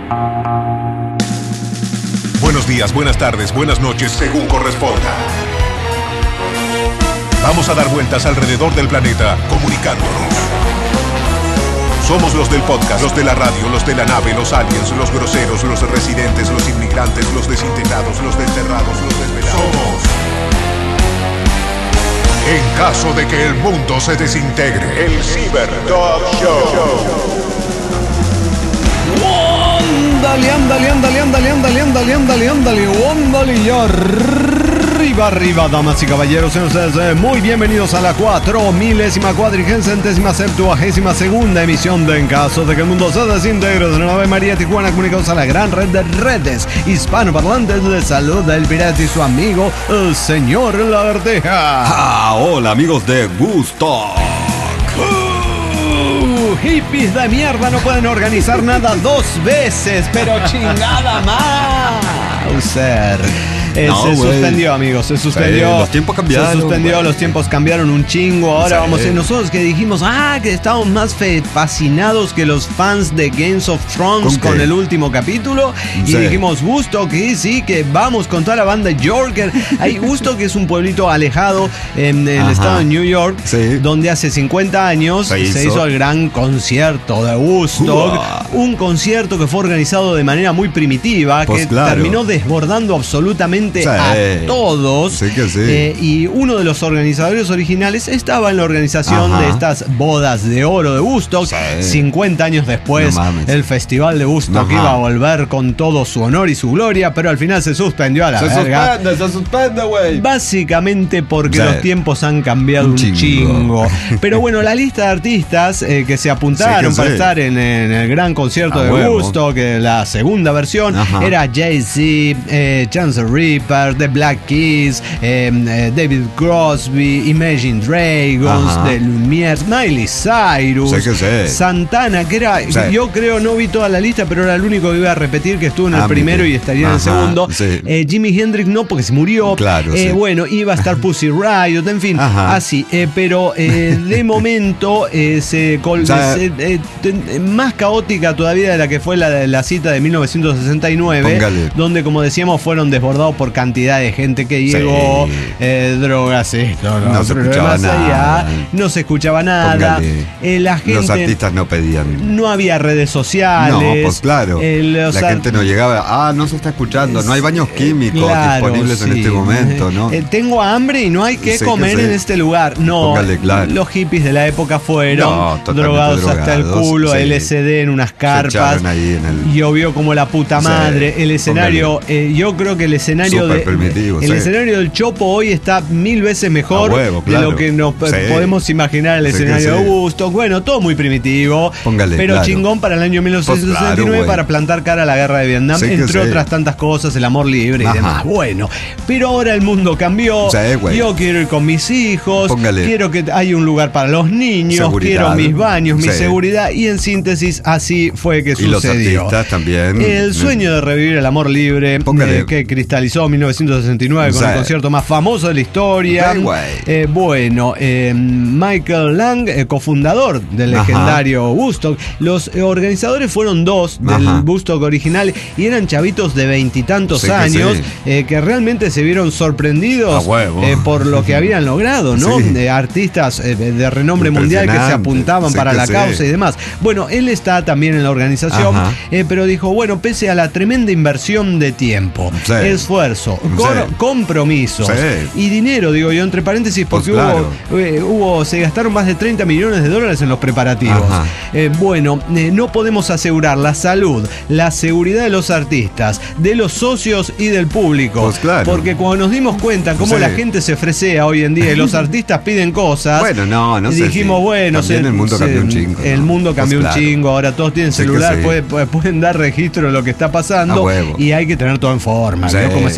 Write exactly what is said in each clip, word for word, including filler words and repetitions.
Buenos días, buenas tardes, buenas noches, según corresponda. Vamos a dar vueltas alrededor del planeta, comunicándonos. Somos los del podcast, los de la radio, los de la nave, los aliens, los groseros, los residentes, los inmigrantes, los desintegrados, los desterrados, los desvelados. Somos. En caso de que el mundo se desintegre, el Ciberdog Show. Ándale, ándale, ándale, ándale, ándale, ándale, ándale, ándale, ándale, y arriba, arriba, damas y caballeros, sean ustedes muy bienvenidos a la cuatro milésima cuadrigésima septuagésima segunda emisión de En Caso de que el Mundo se Desintegre de la Ave María Tijuana, comunicados a la gran red de redes hispanoparlantes de salud del pirata y su amigo, el señor Lagartija. Ah, hola amigos de Gusto. Hippies de mierda no pueden organizar nada dos veces, pero chingada más. Ser. Eh, no, se wey. suspendió, amigos, se suspendió. Sí, los tiempos cambiaron. Se suspendió, wey. Los tiempos cambiaron un chingo. Ahora Sí. vamos a nosotros que dijimos, ah, que estábamos más fe- fascinados que los fans de Games of Thrones ¿Con, con el último capítulo. Sí. Y dijimos, Gusto, que sí, que vamos con toda la banda Yorker. Hay Gusto, que es un pueblito alejado en el Ajá. estado de New York, Sí. donde hace cincuenta años se hizo, se hizo el gran concierto de Woodstock. Uah. Un concierto que fue organizado de manera muy primitiva, Pues que claro. terminó desbordando absolutamente Sí. a todos. Sí que sí. Eh, y uno de los organizadores originales estaba en la organización Ajá. de estas bodas de oro de Woodstock. Sí. cincuenta años después, No mames. el festival de Woodstock Ajá. iba a volver con todo su honor y su gloria, pero al final se suspendió a la Se verga. suspende, se suspende, güey. Básicamente porque Sí. los tiempos han cambiado un, Un chingo. chingo. Pero bueno, la lista de artistas eh, que se apuntaron Sí que para sí. estar en, en el gran concierto A de huevo. Woodstock, que la segunda versión, Ajá. era Jay-Z, eh, Chance the Rapper, The Black Keys, eh, eh, David Crosby, Imagine Dragons, Ajá. The Lumiere, Miley Cyrus, Sí que sí. Santana, que era, Sí. yo creo, no vi toda la lista, pero era el único que iba a repetir, que estuvo en el Ah, primero mire. y estaría en el Ajá, segundo. sí. Eh, Jimi Hendrix no, porque se murió. Claro, Eh, sí. Bueno, iba a estar Pussy Riot, en fin, Ajá. así. Eh, pero eh, de momento eh, se, col- O sea, se- eh, ten- más caótica todavía de la que fue la, la cita de mil novecientos sesenta y nueve, Póngale. donde, como decíamos, fueron desbordados por cantidad de gente que llegó, Sí. eh, drogas, esto, no, No se pero escuchaba más allá, nada. no se escuchaba nada. Póngale. Eh, la gente, Los artistas no pedían. no había redes sociales. No, pues claro. eh, los La ar- gente no llegaba. Ah, no se está escuchando. No hay baños químicos Claro, disponibles en sí. este momento, ¿no? Eh, tengo hambre y no hay que Sí, comer que sí. en este lugar. No, Póngale, claro. los hippies de la época fueron No, totalmente drogados, hasta el drogados, culo, sí. L S D en unas Se carpas. echaron ahí en el- Llovió como la puta Sí, madre. El escenario, eh, yo creo que el escenario Súper de, primitivo, el sí. escenario del Chopo hoy está mil veces mejor A huevo, de claro. lo que nos Sí. podemos imaginar el Sí que escenario sí. de Woodstock. Bueno, todo muy primitivo, Póngale, pero claro. chingón para el año mil novecientos sesenta y nueve, Pues claro, güey. para plantar cara a la guerra de Vietnam, Sí que entre sí. otras tantas cosas, el amor libre y Ajá. demás. Bueno, pero ahora el mundo cambió. Sí, güey. Yo quiero ir con mis hijos. Póngale. Quiero que haya un lugar para los niños. Seguridad. Quiero mis baños, mi Sí. seguridad. Y en síntesis, así fue que Y los sucedió. artistas también. El sueño de revivir el amor libre, Póngale. eh, que cristalizó en mil novecientos sesenta y nueve con Sí. el concierto más famoso de la historia. Sí, güey. Eh, bueno, eh, Michael Lang, eh, cofundador del Ajá. legendario Woodstock. Los eh, organizadores fueron dos del Ajá. Woodstock original y eran chavitos de veintitantos Sí que años sí. eh, que realmente se vieron sorprendidos A huevo. eh, por lo que habían logrado, ¿no? Sí. Eh, artistas eh, de de renombre mundial que se Impresionante. apuntaban Sí para que la sí. causa y demás. Bueno, él está también en la organización, Ajá. eh, pero dijo, bueno, pese a la tremenda inversión de tiempo, Sí. esfuerzo, cor- Sí. compromisos Sí. y dinero, digo yo, entre paréntesis, porque Pues claro. hubo, eh, hubo, se gastaron más de treinta millones de dólares en los preparativos. Ajá. Eh, bueno, eh, no podemos asegurar la salud, la seguridad de los artistas, de los socios y del público. Pues claro. Porque cuando nos dimos cuenta cómo Sí. la gente se fresea hoy en día y los artistas piden cosas, Bueno, no, no sé dijimos, si- bueno, también el mundo cambió un chingo, El ¿no? mundo cambió Pues un claro. chingo, ahora todos tienen Sí que celular, sí. puede- puede- pueden dar registro de lo que está pasando A huevo. y hay que tener todo en forma, Sí. ¿no? Como es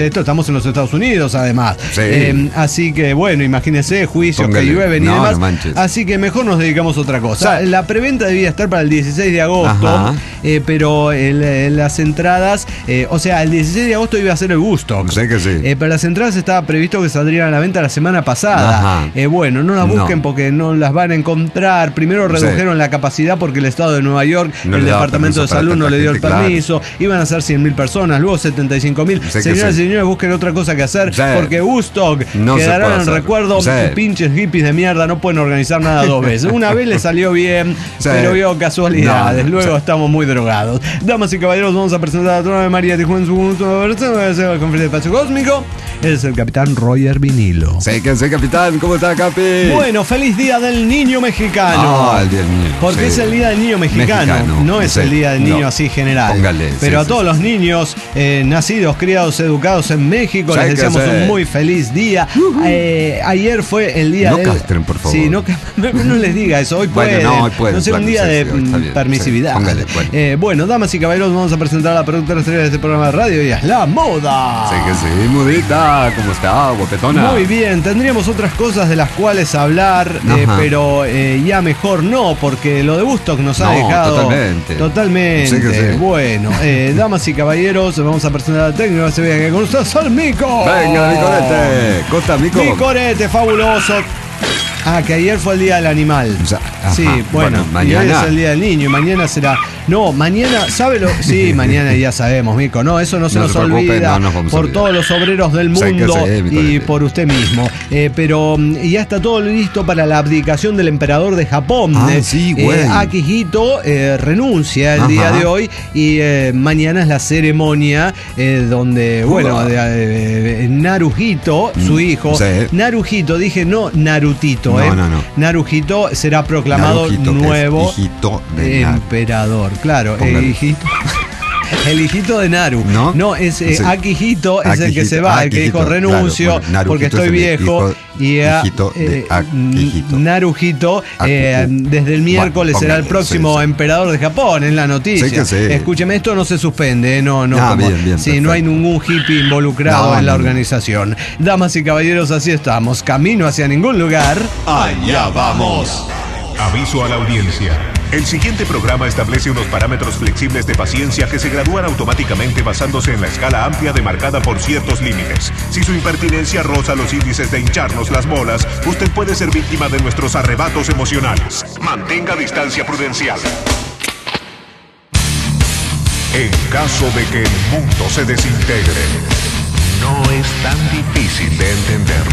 imagínense esto, estamos en los Estados Unidos además. Sí. Eh, así que bueno, imagínense, juicios Póngale. que llueven y No, demás. no manches. Así que mejor nos dedicamos a otra cosa. Sí. La preventa debía estar para el dieciséis de agosto, eh, pero el, el, las entradas, eh, o sea, el dieciséis de agosto iba a ser el Woodstock. Sé que sí. Eh, pero las entradas estaba previsto que saldrían a la venta la semana pasada. Ajá. Eh, bueno, no las busquen No. porque no las van a encontrar. Primero redujeron Sí. la capacidad porque el estado de Nueva York, No el le daba departamento de permiso para salud no tanta le dio el gente, claro. permiso. Iban a ser cien mil personas, luego setenta y cinco mil. Sé que Señoras sí. y señores, busquen otra cosa que hacer Sí. porque Woodstock No se quedará puede en hacer. recuerdo. Sí. Pinches hippies de mierda no pueden organizar nada dos veces. Una vez le salió bien, Sí. pero vio casualidades. No, no, luego sí. estamos muy drogados. Damas y caballeros, vamos a presentar a Trona de María Tijuana en su versión de la conferencia de espacio cósmico. Es el capitán Roger Vinilo. Sé que sé, capitán. ¿Cómo está, Capi? Bueno, feliz día del niño mexicano. Ah, el día del niño. Porque Sí. es el día del niño mexicano, Mexicano, no es sí. el día del niño No. así general. Póngale, Pero sí, a todos sí, los niños eh, nacidos, criados, educados en México, Sí, les que deseamos sí. un muy feliz día. Eh, ayer fue el día No del... castren, por favor. Sí, no, ca- no, no les diga eso. Hoy Bueno, pueden. no, hoy pueden, No sé, un claro, día sí, de sí, hoy está mm, bien, permisividad. sí. Póngale, bueno. Eh, bueno, damas y caballeros, vamos a presentar a la productora estrella de este programa de radio. Ella es La Moda. Sé que sí, mudita. ¿Cómo está, guapetona? Muy bien, tendríamos otras cosas de las cuales hablar, eh, Ajá. pero eh, ya mejor no, porque lo de Woodstock nos ha No, dejado totalmente. totalmente. Sí que sí. Bueno, eh, damas y caballeros, vamos a presentar al técnico que se vea que con ustedes al Mico. Venga, mi corete. Costa, mico. Mi corete, fabuloso. Ah, que ayer fue el día del animal. O sea, ajá. Sí, bueno, Bueno, y mañana. hoy es el día del niño y mañana será. No, mañana, ¿sabe lo? Sí, mañana ya sabemos, Mico. No, eso no se No nos se preocupe, olvida no nos vamos a por olvidar. todos los obreros del Sé que mundo sí, mi y corete. por usted mismo. Eh, pero mm, ya está todo listo para la abdicación del emperador de Japón. Ah, Eh, sí, eh, güey. Akihito eh, renuncia el Ajá. día de hoy y eh, mañana es la ceremonia eh, donde, bueno, Uah. de, eh, Naruhito, su Mm, hijo, sí. Naruhito, dije no Narutito, No, eh. no, no. Naruhito será proclamado Naruhito, que es nuevo hijito de Naru. emperador. Claro, el Póngale. hijito. El hijito de Naru. ¿No? es eh, Sí. Akihito, es el que Akihito, se va, el que dijo Akihito, renuncio claro, bueno, porque Naruhito estoy es el viejo. hijo- y a, hijito de eh, Akihito. Naruhito, eh, Akihu. desde el miércoles Bueno, será el póngale, próximo sí, sí. emperador de Japón, en la noticia. Sí que sí. Escúcheme, esto no se suspende, eh, no, no. Ah, como- bien, bien, sí, no hay perfecto. ningún hippie involucrado No, en la no, no. organización. Damas y caballeros, así estamos. Camino hacia ningún lugar. Allá vamos. Aviso a la audiencia. El siguiente programa establece unos parámetros flexibles de paciencia que se gradúan automáticamente basándose en la escala amplia demarcada por ciertos límites. Si su impertinencia roza los índices de hincharnos las bolas, usted puede ser víctima de nuestros arrebatos emocionales. Mantenga distancia prudencial. En caso de que el mundo se desintegre, no es tan difícil de entender.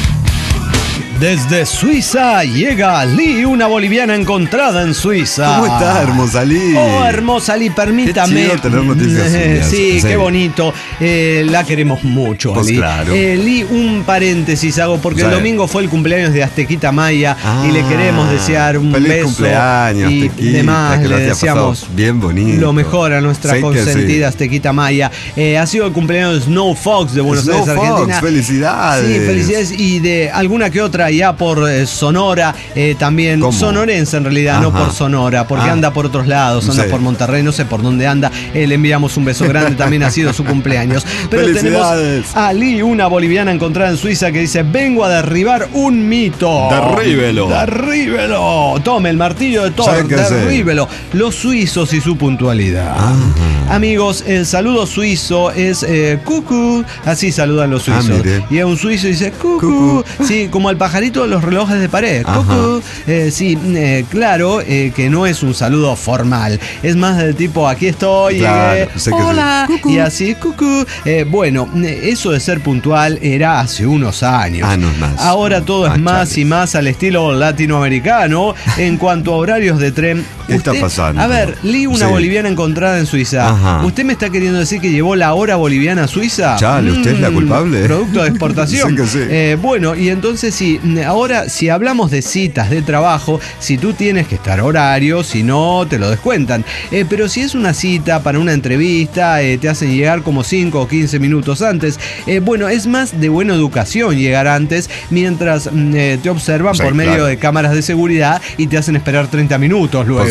Desde Suiza llega Lee, una boliviana encontrada en Suiza. ¿Cómo está, hermosa Lee? Oh, hermosa Lee, permítame. Qué chido tener noticias Eh, suyas. sí, Sí. qué bonito. Eh, la queremos mucho, Pues Lee. claro. Eh, Lee, un paréntesis hago, porque el Sí. domingo fue el cumpleaños de Aztequita Maya Ah, y le queremos desear un feliz beso. cumpleaños, y Aztequita, demás, que lo le haya deseamos pasado bien bonito. lo mejor a nuestra Sé que consentida sí. Aztequita Maya. Eh, ha sido el cumpleaños de Snow Fox de Buenos Snow Aires, Fox, Argentina. felicidades. Sí, felicidades. Y de alguna que otra ya por eh, Sonora, eh, también ¿Cómo? sonorense en realidad, no Ajá. por Sonora, porque Ah. anda por otros lados, anda Sí. por Monterrey, no sé por dónde anda. Eh, le enviamos un beso grande, también ha sido su cumpleaños. Pero tenemos Felicidades. a Lee, una boliviana encontrada en Suiza, que dice: vengo a derribar un mito. Derríbelo. Derríbelo. Tome el martillo de Thor, ¿Sabe qué hacer? derríbelo. Los suizos y su puntualidad. Ah. Amigos, el saludo suizo es eh, cucú. Así saludan los Ah, suizos. mire. Y un suizo dice cucú. Cucú. Sí, como el pajarito de los relojes de pared. Ajá. Cucú. Eh, sí, eh, claro eh, que no es un saludo formal. Es más del tipo: aquí estoy. Claro, llegué, sé que sí. hola. Cucú. Y así, cucú. Eh, bueno, eh, eso de ser puntual era hace unos años. Ah, no es más. Ahora todo es Ah, más chales. y más al estilo latinoamericano en cuanto a horarios de tren. ¿Qué está Usted- pasando? A ver, Lee, una Sí. boliviana encontrada en Suiza. Ajá. ¿Usted me está queriendo decir que llevó la hora boliviana a Suiza? Chale, ¿usted es la Mm, culpable? Producto de exportación. Sí que sí. Eh, bueno, y entonces sí, ahora si hablamos de citas de trabajo, si tú tienes que estar horario, si no, te lo descuentan. Eh, pero si es una cita para una entrevista, eh, te hacen llegar como cinco o quince minutos antes. Eh, bueno, es más de buena educación llegar antes mientras mm, eh, te observan Sí, por medio claro. de cámaras de seguridad y te hacen esperar treinta minutos luego. Pues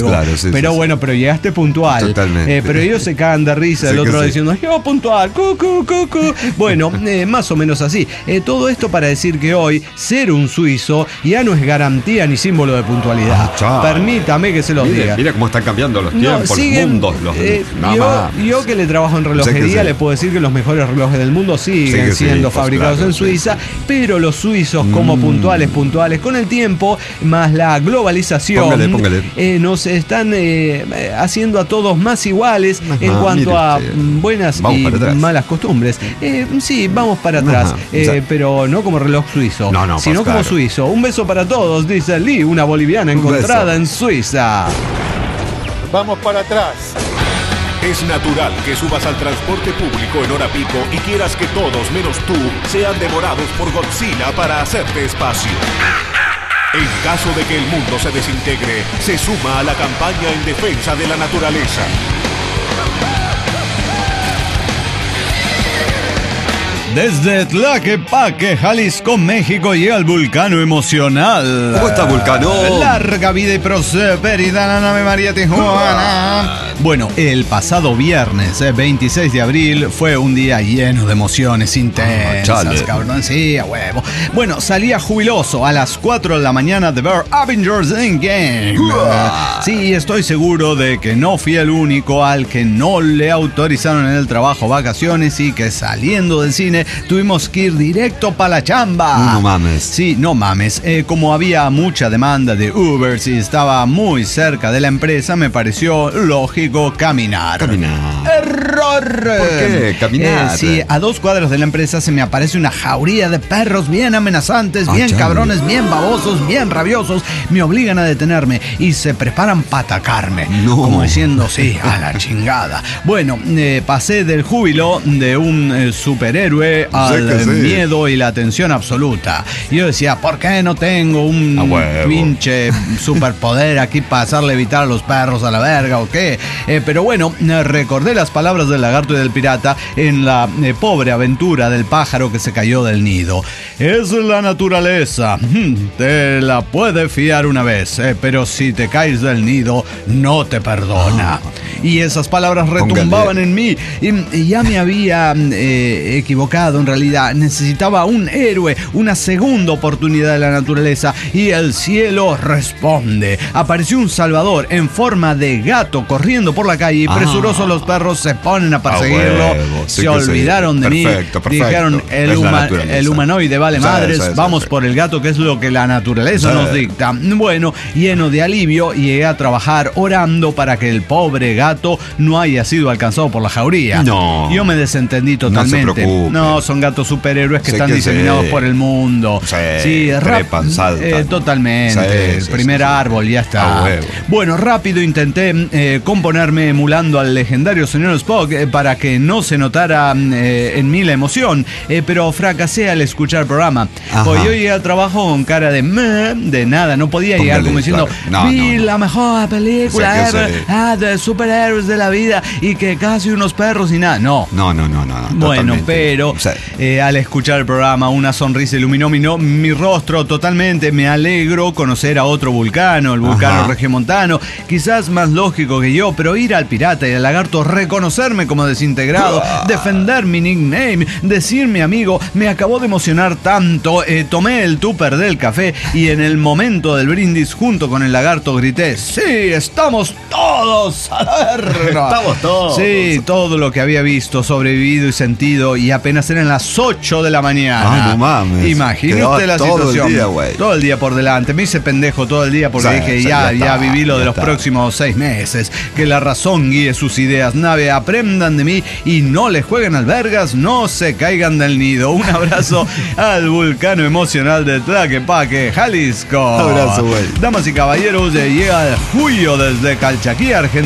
Claro, sí, pero sí, bueno, sí. pero llegaste puntual. Totalmente. Eh, pero ellos se cagan de risa, Sí el que otro sí. diciendo, yo puntual, cu, cu, cu, cu. Bueno, eh, más o menos así. Eh, todo esto para decir que hoy ser un suizo ya no es garantía ni símbolo de puntualidad. Ah, chao. Permítame que se los Mira, diga. mira cómo están cambiando los No, tiempos, siguen, los mundos, los eh, nada yo, más. yo que le trabajo en relojería Sí que sí. le puedo decir que los mejores relojes del mundo siguen Sí que sí, siendo pues fabricados claro, en sí, Suiza, sí. pero los suizos como Mm. puntuales, puntuales, con el tiempo, más la globalización, Póngale, póngale. eh, nos están eh, haciendo a todos más iguales Ajá, en cuanto mire a usted. mm, buenas Vamos y para atrás. malas costumbres. Eh, sí, vamos para atrás, Ajá, eh, o sea- pero no como reloj suizo, No, no, sino pues, como claro. suizo. Un beso para todos, dice Lee, una boliviana Un encontrada beso. en Suiza. Vamos para atrás. Es natural que subas al transporte público en hora pico y quieras que todos menos tú sean devorados por Godzilla para hacerte espacio. En caso de que el mundo se desintegre, se suma a la campaña en defensa de la naturaleza. Desde Tlaquepaque, Jalisco, México, llega el Vulcano Emocional. ¿Cómo está, Vulcano? Larga vida y prosperidad, la nave María Tijuana. Bueno, el pasado viernes, eh, veintiséis de abril, fue un día lleno de emociones intensas, Ah, chale. cabrón, sí, a huevo. Bueno, salía jubiloso a las cuatro de la mañana de ver Avengers Endgame. Uah. Sí, estoy seguro de que no fui el único al que no le autorizaron en el trabajo vacaciones y que saliendo del cine tuvimos que ir directo para la chamba. No mames. Sí, no mames. Eh, como había mucha demanda de Uber y estaba muy cerca de la empresa, me pareció lógico caminar. Caminar. ¡Error! ¿Por qué? Caminar. Eh, sí, a dos cuadras de la empresa se me aparece una jauría de perros bien amenazantes, Ah, bien chale. cabrones, bien babosos, bien rabiosos. Me obligan a detenerme y se preparan para atacarme. No. Como diciendo, sí, a la chingada. Bueno, eh, pasé del júbilo de un eh, superhéroe al que sí. miedo y la tensión absoluta. Y yo decía, ¿por qué no tengo un A huevo. pinche superpoder aquí para hacerle evitar a los perros a la verga o qué? Eh, pero bueno, eh, recordé las palabras del lagarto y del pirata en la eh, pobre aventura del pájaro que se cayó del nido. Es la naturaleza. Te la puede fiar una vez, eh, pero si te caes del nido, no te perdona. Y esas palabras retumbaban Póngale. en mí. Y, y ya me había eh, equivocado en realidad. Necesitaba un héroe, una segunda oportunidad de la naturaleza. Y el cielo responde. Apareció un salvador en forma de gato corriendo por la calle y Ah. presurosos los perros se ponen a perseguirlo. A huevo, sí se que sí. olvidaron de Perfecto, mí. perfecto. Dijeron, el, Es la huma- naturaleza. el humanoide vale Sí, madres, sí, sí, vamos sí. por el gato, que es lo que la naturaleza Sí. nos dicta. Bueno, lleno de alivio, llegué a trabajar orando para que el pobre gato no haya sido alcanzado por la jauría. No. Yo me desentendí totalmente. preocupe. No, son gatos superhéroes que Sí están que diseminados sí. por el mundo. Sí, rap- trepan, saltan. eh, totalmente. Sí, el sí, primer sí, sí. árbol, ya está. A huevo. Bueno, rápido intenté eh, componerme emulando al legendario señor Spock eh, para que no se notara eh, en mí la emoción, eh, pero fracasé al escuchar el programa. Ajá. Pues yo llegué al trabajo con cara de meh, de nada, no podía llegar Póngale, como diciendo, claro. No, vi no, no. la mejor película O sea, que ever, se- ah, de superhéroes de la vida y que casi unos perros y nada. No. No, no, no, no. no, Bueno, totalmente. pero O sea, eh, al escuchar el programa una sonrisa iluminó mi, no- mi rostro totalmente. Me alegro conocer a otro vulcano, el vulcano Ajá. regiomontano, quizás más lógico que yo, pero ir al pirata y al lagarto, reconocerme como desintegrado, defender mi nickname, decir mi amigo, me acabó de emocionar tanto. Eh, tomé el tupper del café y en el momento del brindis junto con el lagarto grité, sí, estamos todos a la verga". Estamos todos. Sí, todo lo que había visto, sobrevivido y sentido, y apenas eran las ocho de la mañana. Ah, no mames. Imagine Quedaba usted la todo el situación. día, güey. todo el día por delante. Me hice pendejo todo el día porque Sí, dije, sí, ya, ya ya, está, viví lo de ya los está. próximos seis meses. Que la razón guíe sus ideas. Nave, aprendan de mí y no le jueguen al vergas, no se caigan del nido. Un abrazo al vulcano emocional de Tlaquepaque, Jalisco. Abrazo, güey. Damas y caballeros, eh, llega Julio desde Calchaquí, Argentina. ¿Cómo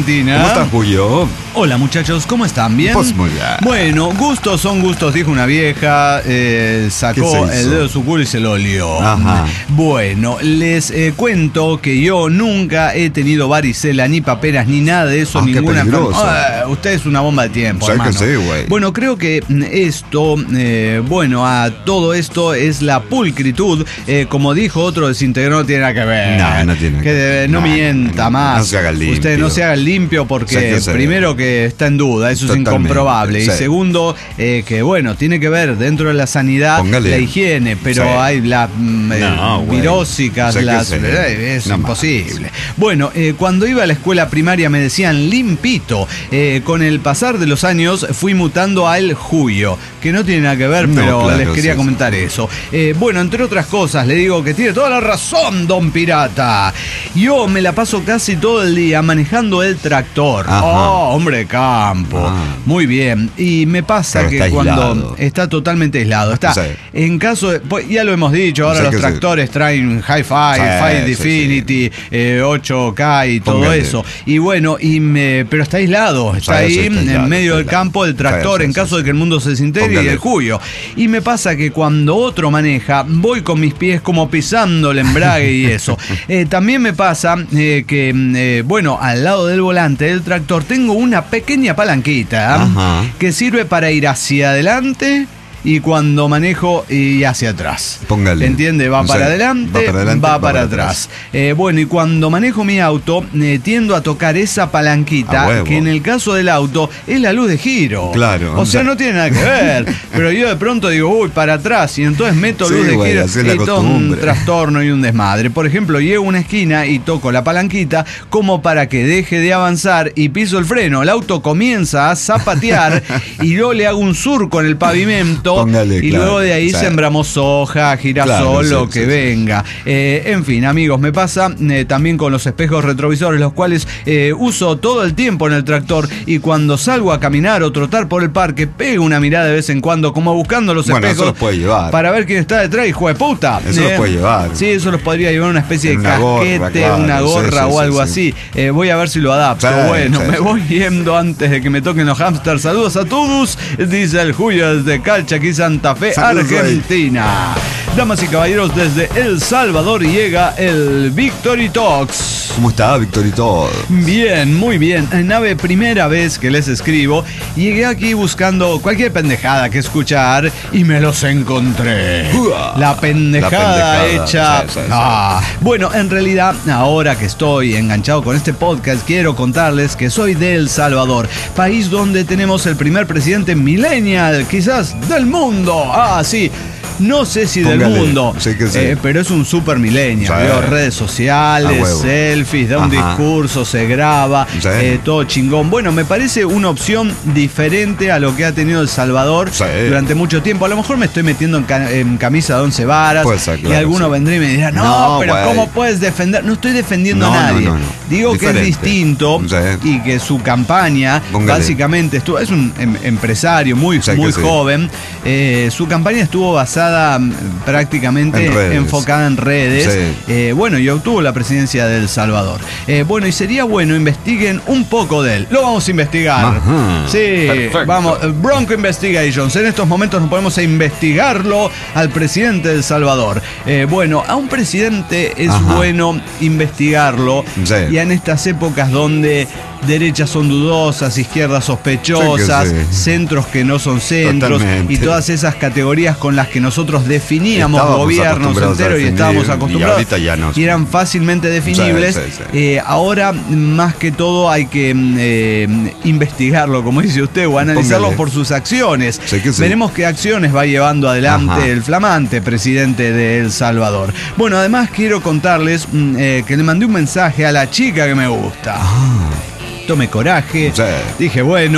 estás, Julio? Hola muchachos, ¿cómo están? ¿Bien? Pues muy bien. Bueno, gustos son gustos, dijo una vieja, eh, sacó ¿Qué se el hizo? dedo de su culo y se lo olió. Ajá. Bueno, les eh, cuento que yo nunca he tenido varicela, ni paperas, ni nada de eso, Ah, qué ninguna peligroso. enfermedad. Ah, usted es una bomba de tiempo, ¿Sabes hermano. que sí, güey? Bueno, creo que mm, esto, eh, bueno, a todo esto es la pulcritud, eh, como dijo otro desintegrado, no tiene nada que ver. No, no tiene que que ver. no, No, mienta no, no, más. no se haga limpio. Usted no se haga limpio porque ¿Sabes qué sé? primero que está en duda, eso Totalmente, es incomprobable. Y sí. segundo, eh, que bueno, tiene que ver dentro de la sanidad Póngale. la higiene, pero Sí. hay las mm, eh, No, güey. virósicas, Sé que las, sé. eh, es No imposible. Bueno, eh, cuando iba a la escuela primaria me decían limpito. Eh, con el pasar de los años fui mutando al Julio, que no tiene nada que ver, No, pero claro, les quería sí, comentar sí. eso. Eh, bueno, entre otras cosas, le digo que tiene toda la razón, don Pirata. Yo me la paso casi todo el día manejando el tractor. Ajá. Oh, hombre de campo. Ah. Muy bien. Y me pasa Pero que está cuando aislado. está totalmente aislado, está Sí. en caso de, pues, ya lo hemos dicho, ahora Sí los que sí. tractores traen Hi-Fi, Sí, High sí, Definity, eh, ocho K y todo Póngale. eso. Y bueno, y me, pero está aislado, está Sí, ahí sí, está aislado, en medio está del aislado. campo del tractor Sí, sí, en sí, caso sí. de que el mundo se desintegre y Póngale. el Julio. Y me pasa que cuando otro maneja, voy con mis pies como pisando el embrague y eso. Eh, también me pasa eh, que, eh, bueno, al lado del volante del tractor tengo una pequeña palanquita Ajá. que sirve para ir hacia adelante y cuando manejo y hacia atrás. Póngale. ¿Entiende? Va Sí, para adelante, va para adelante, va para atrás. Eh, bueno, y cuando manejo mi auto, eh, tiendo a tocar esa palanquita, A huevo. que en el caso del auto es la luz de giro. Claro. O sea, no tiene nada que ver. Pero yo de pronto digo, uy, para atrás, y entonces meto Sí, luz de güey, giro así es la y todo un costumbre. trastorno y un desmadre. Por ejemplo, llego a una esquina y toco la palanquita como para que deje de avanzar y piso el freno. El auto comienza a zapatear y yo le hago un surco en el pavimento. Póngale, y claro. luego de ahí Sí. sembramos soja, girasol, Claro, sí, lo sí, que sí. venga. Eh, en fin, amigos, me pasa eh, también con los espejos retrovisores, los cuales eh, uso todo el tiempo en el tractor y cuando salgo a caminar o trotar por el parque, pego una mirada de vez en cuando, como buscando los Bueno, eso espejos los puede llevar. para ver quién está detrás, hijo de puta. Eso los puede llevar. Sí, eso los podría llevar una especie En de una gorra, casquete, claro, una sí, gorra sí, o sí, algo sí. así. Eh, voy a ver si lo adapto. Sí, bueno, sí, me sí. voy yendo antes de que me toquen los hamsters. Saludos a todos, dice el Julio desde Calcha, aquí Santa Fe, Saludos, güey. Argentina. Damas y caballeros, desde El Salvador llega el Victory Talks. ¿Cómo está, Victorito? Bien, muy bien. Nave, primera vez que les escribo. Llegué aquí buscando cualquier pendejada que escuchar y me los encontré. Uah. La pendejada, La pendejada, hecha. sí, sí, sí. Ah. Bueno, en realidad, ahora que estoy enganchado con este podcast, quiero contarles que soy de El Salvador, país donde tenemos el primer presidente millennial, quizás del mundo. Ah, sí. No sé si Póngale, del mundo, sí que sí. eh, pero es un super millennial. Sí. Veo redes sociales, A huevo. selfies, da un Ajá. discurso, se graba, Sí. eh, todo chingón. Bueno, me parece una opción diferente a lo que ha tenido El Salvador Sí. durante mucho tiempo. A lo mejor me estoy metiendo en, ca- en camisa de once varas Puede ser, y claro, alguno sí. vendrá y me dirá, no, No, pero güey. ¿cómo puedes defender? No estoy defendiendo No, a no, nadie. no, no. Digo que es Diferente. distinto Sí. y que su campaña Póngale. básicamente estuvo, es un em- empresario muy, Sí, muy que sí. joven. Eh, su campaña estuvo basada mm, prácticamente En redes. enfocada en redes. Sí. Eh, bueno, y obtuvo la presidencia de El Salvador. Eh, bueno, y sería bueno investiguen un poco de él. Lo vamos a investigar. Ajá. Sí, Perfecto. vamos, eh, Bronco Investigations. En estos momentos nos ponemos a investigarlo al presidente de El Salvador. Eh, bueno, a un presidente es Ajá. bueno investigarlo. Sí. Y en estas épocas donde derechas son dudosas, izquierdas sospechosas, Sí que sí. centros que no son centros, Totalmente. y todas esas categorías con las que nosotros definíamos Estábamos gobiernos acostumbrados a enteros y definir, estábamos y acostumbrados ahorita ya no. y eran fácilmente definibles. Sí, sí, sí. Eh, ahora, más que todo, hay que mm, eh, investigarlo, como dice usted, o analizarlo Póngale. por sus acciones. Sí que sí. Veremos qué acciones va llevando adelante Ajá. el flamante presidente de El Salvador. Bueno, además quiero contarles mm, eh, que le mandé un mensaje a la chica que me gusta. Tomé coraje, Sí. dije, bueno,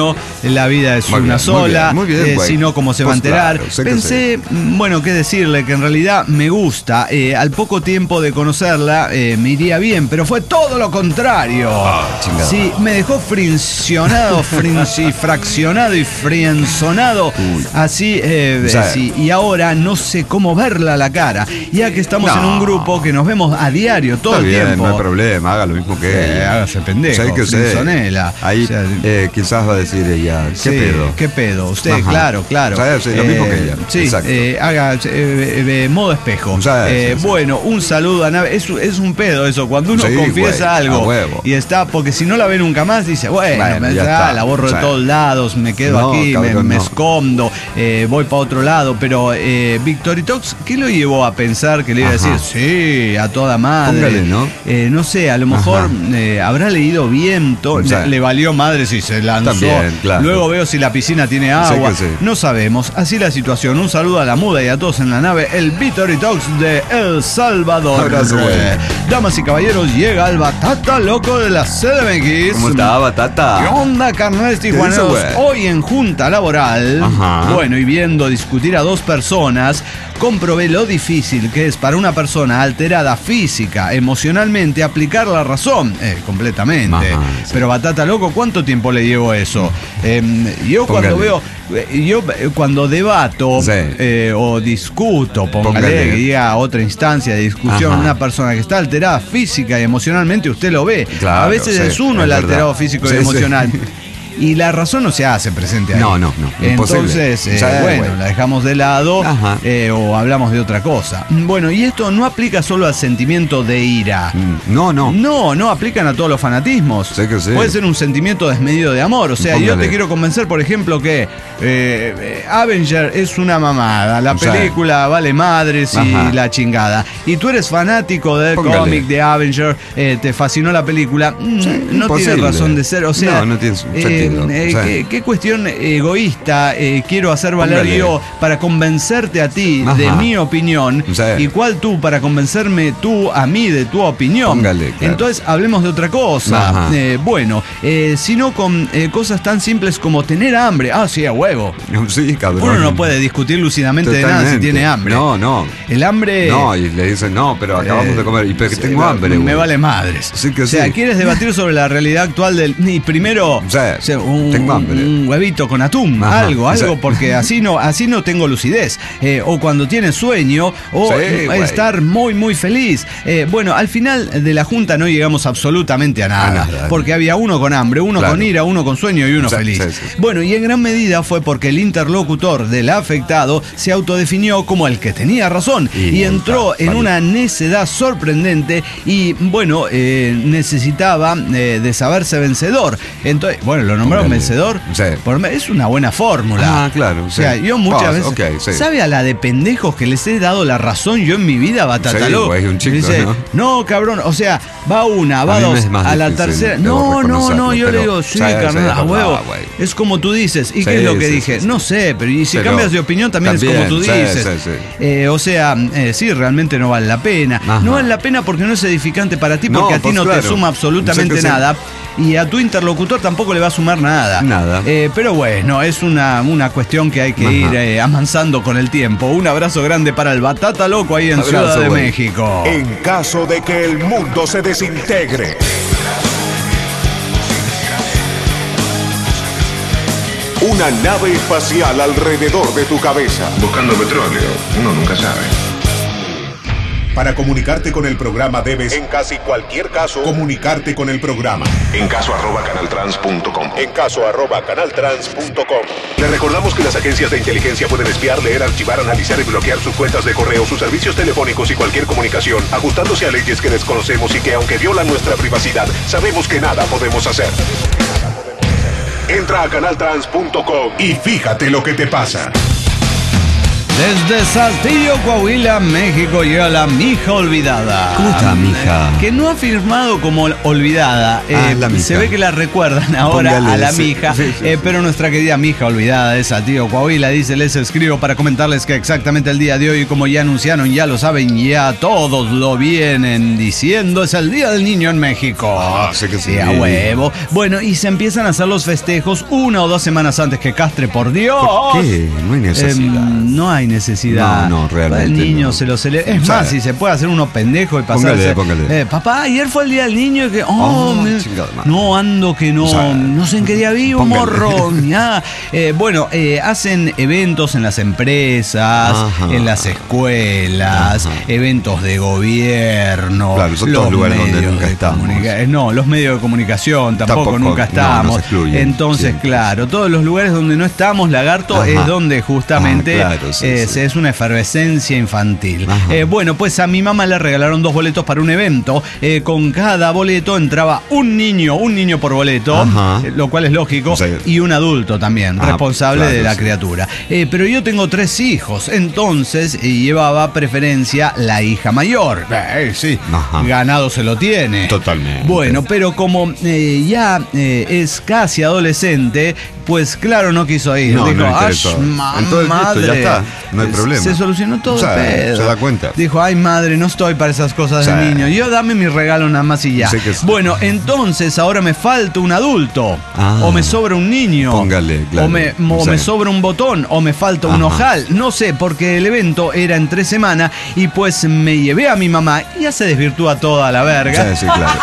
la vida es Muy una bien, sola, muy bien, muy bien, eh, güey. si no, ¿cómo se va a Pues enterar? claro, sé que Pensé, bueno, qué decirle, que en realidad me gusta. Eh, al poco tiempo de conocerla, eh, me iría bien, pero fue todo lo contrario. Ah, chingada. Sí, me dejó friccionado, fraccionado y frienzonado. Uy. Así, eh, O sea, sí, y ahora no sé cómo verla a la cara. Ya que estamos No. en un grupo que nos vemos a diario, todo Está el bien, tiempo. no hay problema, haga lo mismo que Eh, ella. hágase pendejo, ¿Sabes qué sé? frisonela. Ahí O sea, eh, quizás va a decir ella, ¿qué sí, pedo? ¿Qué pedo? Usted, Ajá. claro, claro. O sea, sí, lo mismo que ella. Sí, Exacto. eh, haga eh, eh, modo espejo. O sea, Eh, sí, sí. Bueno, un saludo a Nave. Es, es un pedo eso. Cuando uno Sí, confiesa güey, algo a huevo. y está, porque si no la ve nunca más, dice, bueno, Bueno, me, ya ah, está. la borro O sea, de todos lados, me quedo no, aquí, me, cabrón, me no. escondo, eh, voy para otro lado. Pero eh, Victoritox, ¿qué lo llevó a pensar que le iba a Ajá. decir, sí, a toda madre? Póngale, ¿no? Eh, no sé, a lo mejor Ajá. eh, habrá leído bien, to- O sea, le, le valió madre si se lanzó. también, claro. Luego veo si la piscina tiene agua. que sí. No sabemos. Así la situación. Un saludo a la muda y a todos en la nave. El Victoritox de El Salvador. Abrazo, güey. Eh, Damas y caballeros, llega el Batata Loco de la C D M X. ¿Cómo está, ¿Qué Batata? onda, carnales tijuaneros? ¿Qué dice, güey? Hoy en junta laboral, Ajá. bueno, y viendo discutir a dos personas, comprobé lo difícil que es para una persona alterada física, emocionalmente, aplicar la razón. Eh, completamente. Ajá, sí. Pero Batata Loco, ¿cuánto tiempo le llevo eso? Eh, yo cuando Póngale. veo, eh, yo eh, cuando debato Sí. eh, o discuto, póngale, Póngale. que diga otra instancia de discusión, Ajá. una persona que está alterada física y emocionalmente, usted lo ve. Claro, a veces sí, es uno es el verdad. alterado físico Sí, y sí. emocional. Y la razón no se hace presente ahí. No, no, no, imposible. Entonces, eh, Sí, bueno, güey. la dejamos de lado Ajá. eh, o hablamos de otra cosa. Bueno, y esto no aplica solo al sentimiento de ira. Mm, No, no. No, no aplican a todos los fanatismos. Sé que sí. Puede ser un sentimiento desmedido de amor. O sea, yo Póngale. te quiero convencer, por ejemplo, que eh, eh, Avenger es una mamada. La O sea, película vale madres y ajá. la chingada. Y tú eres fanático del Póngale. cómic de Avenger, eh, te fascinó la película. Mm, Sí, no imposible. tiene razón de ser. O sea, No, no tiene sentido. eh, O sea, ¿qué, qué cuestión egoísta eh, quiero hacer valer Póngale. yo para convencerte a ti de Ajá. mi opinión? Sí. Y cuál tú para convencerme tú a mí de tu opinión. Póngale, claro. Entonces hablemos de otra cosa. Ajá. Eh, bueno, eh, sino con eh, cosas tan simples como tener hambre. Ah, sí, a huevo. Sí, cabrón. Uno no puede discutir lúcidamente de nada si Totalmente. tiene hambre. No, no. El hambre. No, y le dicen, no, pero acabamos eh, de comer. Y pero que sí, tengo no, hambre, Me güey. vale madres. Sí que o sea, sí. quieres debatir sobre la realidad actual del. Y primero, Sí, o sea, un, tengo hambre. un huevito con atún, Ajá, algo, o sea. algo, porque así no, así no tengo lucidez. Eh, o cuando tienes sueño, o Sí, eh, güey. estar muy, muy feliz. Eh, bueno, al final de la junta no llegamos absolutamente a nada. A nada. Porque había uno con hambre, uno Claro. con ira, uno con sueño y uno Sí, feliz. sí, sí. Bueno, y en gran medida fue porque el interlocutor del afectado se autodefinió como el que tenía razón y, Y entró está, en vale. una necedad sorprendente y, bueno, eh, necesitaba eh, de saberse vencedor. Entonces, bueno, lo nombraron Póngale. vencedor. Sí. Por- es una buena fórmula. Ah, claro, O sea, sí. yo muchas Vos, veces. ok, sí. ¿Sabe a la de pendejos que les he dado la razón yo en mi vida, Batata Sí, Loco? güey, un chico, Dice, ¿no? no, cabrón, o sea, va una, va A mí me dos, es más a la difícil, tercera. debo No, no, no, reconocerlo, yo le pero- digo, sí, sí, sí, carnal, es a verdad, huevo. güey. Es como tú dices. ¿Y qué Sí, es lo que sí, dije? sí, No sí. sé, pero y si Pero cambias de opinión también, es como también, tú sí, dices. sí, sí. Eh, o sea, eh, sí, realmente no vale la pena. Ajá. No vale la pena porque no es edificante para ti, No, porque a ti pues no te claro. suma absolutamente Sé que sí. nada. Y a tu interlocutor tampoco le va a sumar nada. Nada. Eh, pero bueno, es una, una cuestión que hay que Ajá. ir eh, amansando con el tiempo. Un abrazo grande para el Batata Loco ahí en Abrazo, Ciudad de güey. México. En caso de que el mundo se desintegre. Una nave espacial alrededor de tu cabeza. Buscando petróleo, uno nunca sabe. Para comunicarte con el programa debes, en casi cualquier caso, comunicarte con el programa. En caso arroba canaltrans punto com. En caso arroba canaltrans punto com. Le recordamos que las agencias de inteligencia pueden espiar, leer, archivar, analizar y bloquear sus cuentas de correo, sus servicios telefónicos y cualquier comunicación, ajustándose a leyes que desconocemos y que, aunque violan nuestra privacidad, sabemos que nada podemos hacer. Entra a canaltrans punto com y fíjate lo que te pasa. Desde Saltillo, Coahuila, México, llega la mija olvidada. ¿Cómo está, mija? Que no ha firmado como olvidada. Ah, eh, la mija. Se ve que la recuerdan ahora Póngale a la ese. mija. Sí, sí, eh, sí. Pero nuestra querida mija olvidada de Saltillo, Coahuila, dice: les escribo para comentarles que exactamente el día de hoy, como ya anunciaron, ya lo saben, ya todos lo vienen diciendo, es el Día del Niño en México. Ah, sé que sí. a huevo. Bueno, y se empiezan a hacer los festejos una o dos semanas antes que castre, por Dios. ¿Por qué? No hay necesidad. Em, no hay necesidad. No, no, realmente El niño no. se lo celebra. Es O sea, más, si se puede hacer uno pendejo y pasarse. Póngale, póngale. Eh, papá, ayer fue el día del niño y que. Oh, Oh, me- chingada madre. no ando que no. O sea, no sé en qué día vivo, póngale. morro. Ya. Eh, bueno, eh, hacen eventos en las empresas, Ajá. en las escuelas, Ajá. eventos de gobierno. Claro, son todos los lugares donde medios nunca de estamos. comunica- eh, No, los medios de comunicación tampoco, Tampoco, nunca no, estamos. nos excluyen Entonces, siempre. claro, todos los lugares donde no estamos, Lagarto, Ajá. es donde justamente Ah, claro, sí, eh, sí. se- es una efervescencia infantil. Ajá. Eh, bueno, pues a mi mamá le regalaron dos boletos para un evento. Eh, con cada boleto entraba un niño, un niño por boleto, Ajá. eh, lo cual es lógico, O sea, y un adulto también, Ah, responsable claro, de la sí. criatura. Eh, pero yo tengo tres hijos, entonces eh, llevaba preferencia la hija mayor. Eh, sí, Ajá. ganado se lo tiene. Totalmente. Bueno, pero como eh, ya eh, es casi adolescente, pues claro, no quiso ir. No, Dijo, no le "Ay, interesó. ma- Entonces, listo, madre". ya está, no hay Se- problema. Se solucionó todo O sea, el pedo. se da cuenta. Dijo, ay madre, no estoy para esas cosas O sea, de niño. Yo dame mi regalo nada más y ya. sé que sí. Bueno, entonces ahora me falta un adulto. Ah. O me sobra un niño. Póngale, claro. O me, o Sí. me sobra un botón. O me falta un Ajá. ojal. No sé, porque el evento era en tres semanas. Y pues me llevé a mi mamá. Y ya se desvirtúa toda la verga. Sí, sí, claro.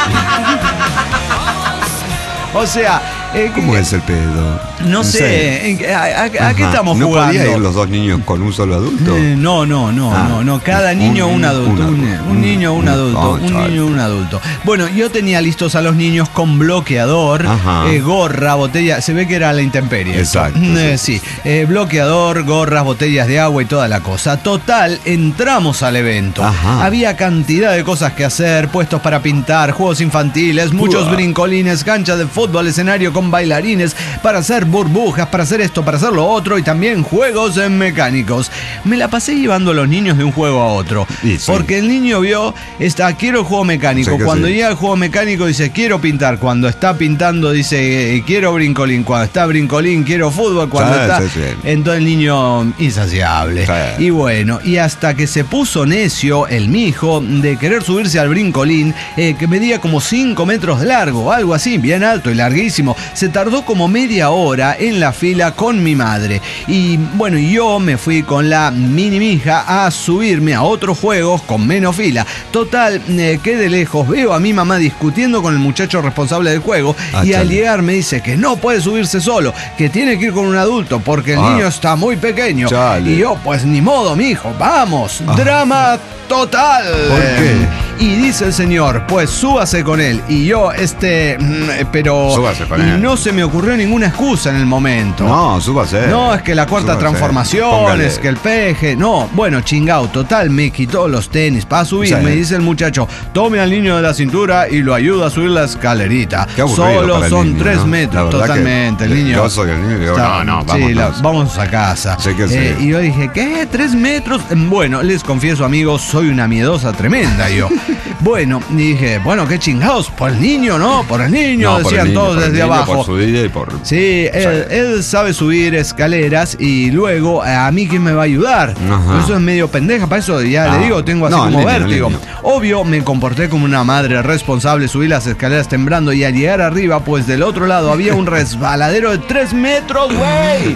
O sea, eh, ¿Cómo es el pedo? no En sé, serio. ¿en qué- ¿a, a- a qué Ajá. estamos ¿No jugando? podía ir los dos niños con un solo adulto? Eh, no, no, no, Ah, no, no. Cada un- niño un, un adulto. Un, adulto. un niño un Mm, adulto. oh, un chaval. niño un adulto. Bueno, yo tenía listos a los niños con bloqueador, Ajá. eh, gorra, botella. Se ve que era la intemperie. esto. Exacto, Mm, eh, sí. sí. Eh, bloqueador, gorras, botellas de agua y toda la cosa. Total, entramos al evento. Ajá. Había cantidad de cosas que hacer, puestos para pintar, juegos infantiles, muchos Uah. brincolines, cancha de fútbol, escenario con bailarines, para hacer burbujas, para hacer esto, para hacer lo otro y también juegos eh, mecánicos. Me la pasé llevando a los niños de un juego a otro. Y sí. Porque el niño vio, está, quiero el juego mecánico. Sí que Cuando sí. llega el juego mecánico dice, quiero pintar. Cuando está pintando dice, eh, quiero brincolín. Cuando está brincolín, quiero fútbol. Cuando Sí, está... sí, sí. Entonces el niño insaciable. Sí. Y bueno, y hasta que se puso necio el mijo de querer subirse al brincolín, eh, que medía como cinco metros de largo, algo así, bien alto y larguísimo. Se tardó como media hora en la fila con mi madre. Y bueno, yo me fui con la mini mija a subirme a otros juegos con menos fila. Total, eh, que de lejos veo a mi mamá discutiendo con el muchacho responsable del juego. Ah, y al chale. llegar me dice que no puede subirse solo, que tiene que ir con un adulto porque el Ah. niño está muy pequeño. Chale. Y yo, pues ni modo, mijo, vamos. Ah. Drama total. ¿Por qué? Y dice el señor, pues súbase con él. Y yo, este, mm, pero... Súbase con y él. no se me ocurrió ninguna excusa en el momento. No, súbase. No, es que la cuarta Súbase. transformación, Póngale. es que el peje. No, bueno, chingao, total, me quitó los tenis para subir. Sí. Me dice el muchacho, tome al niño de la cintura y lo ayuda a subir la escalerita. Qué aburrido Solo para el son niño, tres ¿no? La metros, verdad que totalmente. El niño. yo soy el niño y digo, no, no, Sí, la- vámonos. vamos a casa. Sí que sí. Eh, y yo dije, ¿qué? ¿Tres metros? Bueno, les confieso, amigos, soy una miedosa tremenda yo. Bueno, y dije, bueno, qué chingados, por el niño, ¿no? Por el niño, No, por el decían niño, todos por el desde niño, abajo. Por su vida y por... Sí, él, él sabe subir escaleras y luego a mí quién me va a ayudar. Ajá. Eso es medio pendeja, para eso ya Ah. le digo, tengo así No, el como niño, el vértigo. niño. Obvio, me comporté como una madre responsable, subí las escaleras temblando y al llegar arriba, pues del otro lado había un resbaladero de tres metros, güey.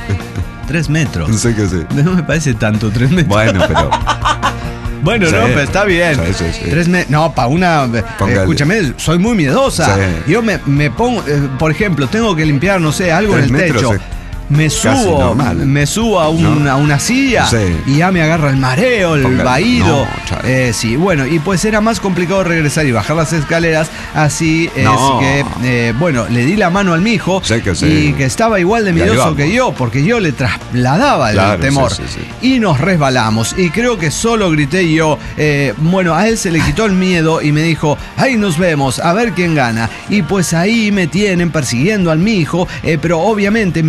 Tres metros. No sé qué sé. No me parece tanto, tres metros. Bueno, pero... Bueno, Sí. no, pero está bien. Sí, sí, sí. Tres me- no, para una. eh, Póngale. escúchame, soy muy miedosa. Sí. Yo me, me pongo, eh, por ejemplo, tengo que limpiar, no sé, algo Tres en el metros techo. es Me casi subo, normal. me subo a, un- ¿No? a una silla Sí. y ya me agarra el mareo, el Póngale. vaído. No, chale. Eh, sí, bueno, y pues era más complicado regresar y bajar las escaleras. Así es No. que, eh, bueno, le di la mano al mijo Sé que sí. y que estaba igual de Y ahí miedoso vamos. que yo, porque yo le trasladaba el Claro, temor. sí, sí, sí. Y nos resbalamos. Y creo que solo grité yo. eh, bueno, a él se le quitó el miedo y me dijo, ahí nos vemos, a ver quién gana. Y pues ahí me tienen persiguiendo al mi hijo, eh, pero obviamente me abandonó